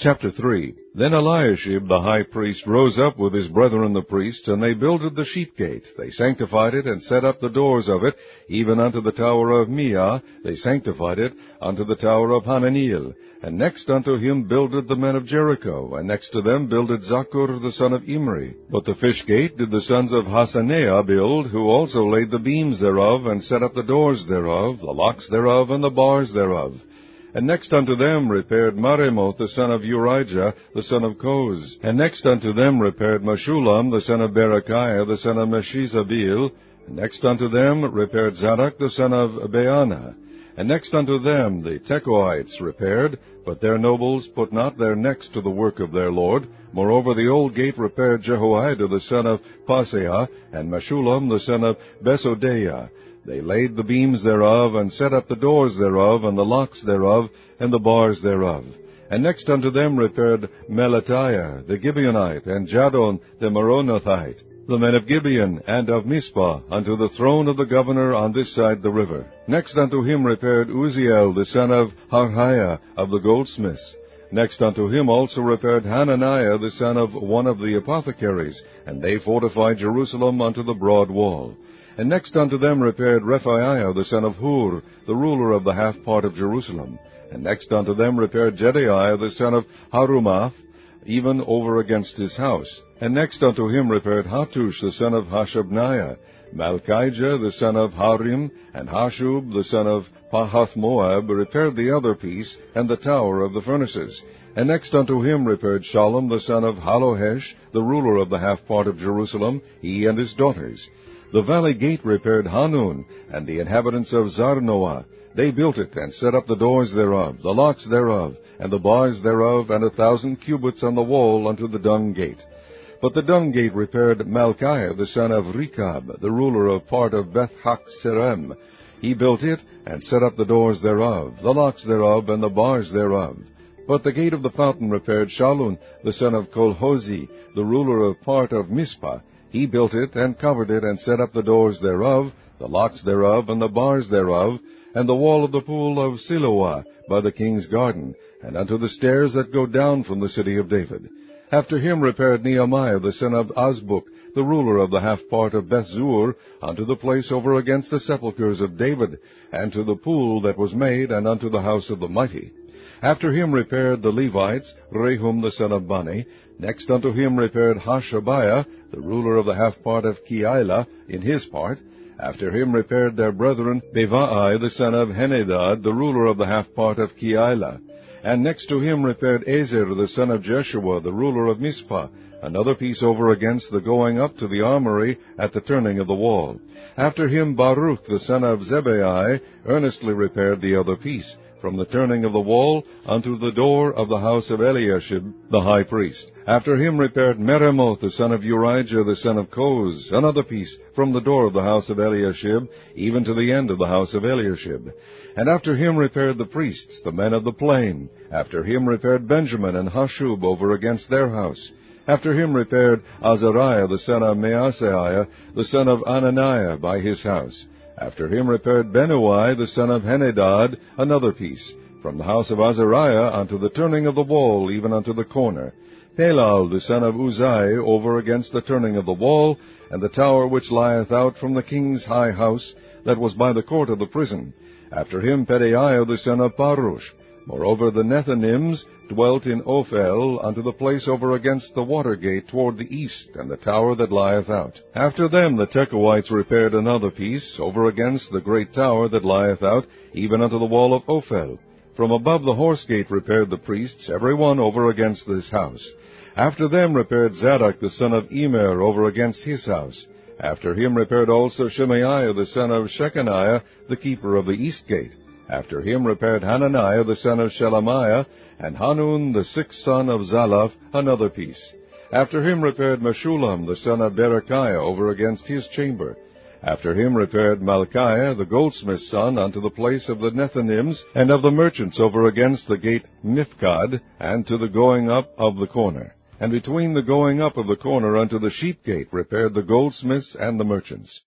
Chapter 3. Then Eliashib the high priest rose up with his brethren the priests, and they builded the sheep gate. They sanctified it, and set up the doors of it, even unto the tower of Meah. They sanctified it unto the tower of Hananiel. And next unto him builded the men of Jericho, and next to them builded Zaccur the son of Imri. But the fish gate did the sons of Hasaneah build, who also laid the beams thereof, and set up the doors thereof, the locks thereof, and the bars thereof. And next unto them repaired Maremoth the son of Urijah, the son of Koz. And next unto them repaired Meshullam the son of Berechiah, the son of Meshizabeel. And next unto them repaired Zadok the son of Baana. And next unto them the Tekoites repaired, but their nobles put not their necks to the work of their lord. Moreover the old gate repaired Jehoiada the son of Paseah, and Meshullam the son of Besodeiah. They laid the beams thereof, and set up the doors thereof, and the locks thereof, and the bars thereof. And next unto them repaired Melatiah the Gibeonite, and Jadon the Meronothite, the men of Gibeon and of Mizpah, unto the throne of the governor on this side the river. Next unto him repaired Uzziel the son of Harhiah of the goldsmiths. Next unto him also repaired Hananiah the son of one of the apothecaries, and they fortified Jerusalem unto the broad wall. And next unto them repaired Rephaiah the son of Hur, the ruler of the half part of Jerusalem. And next unto them repaired Jedaiah the son of Harumaph, even over against his house. And next unto him repaired Hattush the son of Hashabniah, Malchijah the son of Harim, and Hashub the son of Pahath-Moab repaired the other piece, and the tower of the furnaces. And next unto him repaired Shallum the son of Halohesh, the ruler of the half part of Jerusalem, he and his daughters. The valley gate repaired Hanun, and the inhabitants of Zarnoah. They built it, and set up the doors thereof, the locks thereof, and the bars thereof, and 1,000 cubits on the wall unto the dung gate. But the dung gate repaired Malchiah the son of Rechab, the ruler of part of Beth-Haccherem. He built it, and set up the doors thereof, the locks thereof, and the bars thereof. But the gate of the fountain repaired Shallun the son of Colhozi, the ruler of part of Mizpah. He built it, and covered it, and set up the doors thereof, the locks thereof, and the bars thereof, and the wall of the pool of Siloah by the king's garden, and unto the stairs that go down from the city of David. After him repaired Nehemiah the son of Azbuk, the ruler of the half part of Bethzur, unto the place over against the sepulchres of David, and to the pool that was made, and unto the house of the mighty. After him repaired the Levites, Rehum the son of Bani. Next unto him repaired Hashabiah, the ruler of the half part of Keilah, in his part. After him repaired their brethren, Bevai the son of Henadad, the ruler of the half part of Keilah. And next to him repaired Ezer the son of Jeshua, the ruler of Mizpah, another piece over against the going up to the armory at the turning of the wall. After him Baruch the son of Zebai earnestly repaired the other piece, from the turning of the wall unto the door of the house of Eliashib the high priest. After him repaired Meremoth the son of Urijah the son of Koz, another piece, from the door of the house of Eliashib, even to the end of the house of Eliashib. And after him repaired the priests, the men of the plain. After him repaired Benjamin and Hashub over against their house. After him repaired Azariah the son of Maaseiah, the son of Ananiah, by his house. After him repaired Benui the son of Henadad, another piece, from the house of Azariah unto the turning of the wall, even unto the corner. Pelal the son of Uzai over against the turning of the wall, and the tower which lieth out from the king's high house, that was by the court of the prison. After him Pedaiah the son of Parush. Moreover the Nethinims dwelt in Ophel, unto the place over against the water gate toward the east, and the tower that lieth out. After them the Tekoites repaired another piece, over against the great tower that lieth out, even unto the wall of Ophel. From above the horse gate repaired the priests, every one over against this house. After them repaired Zadok the son of Immer over against his house. After him repaired also Shemaiah the son of Shechaniah, the keeper of the east gate. After him repaired Hananiah the son of Shelemiah, and Hanun the sixth son of Zalaph, another piece. After him repaired Meshullam the son of Berechiah over against his chamber. After him repaired Malchiah the goldsmith's son unto the place of the Nethinims and of the merchants over against the gate Mifkad, and to the going up of the corner. And between the going up of the corner unto the sheep gate repaired the goldsmiths and the merchants.